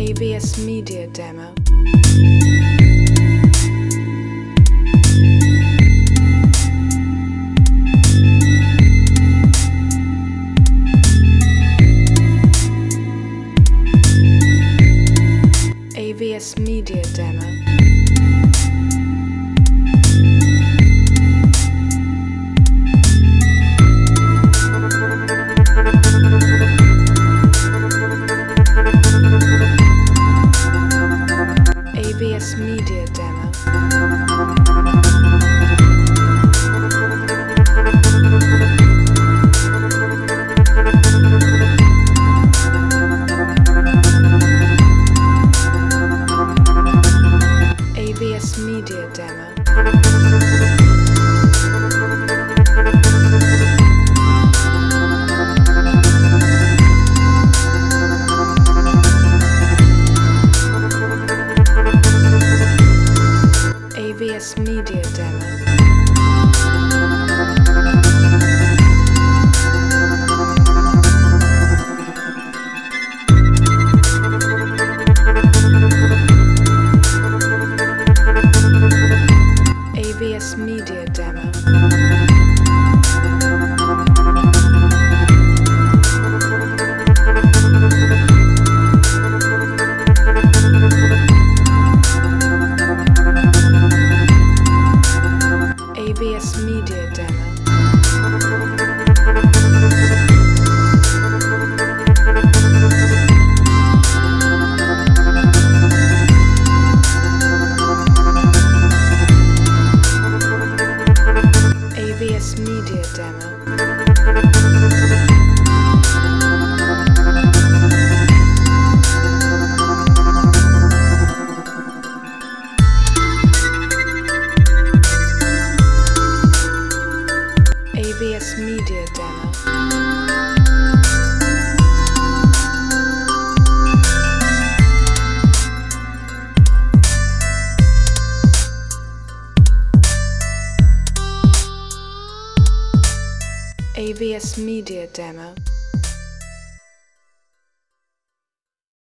AVS Media Demo. AVS Media Demo. AVS Media Demo. AVS Media Demo. AVS Media Demo. AVS Media Demo. AVS Media Demo. AVS Media Demo. AVS Media Demo. AVS Media Demo.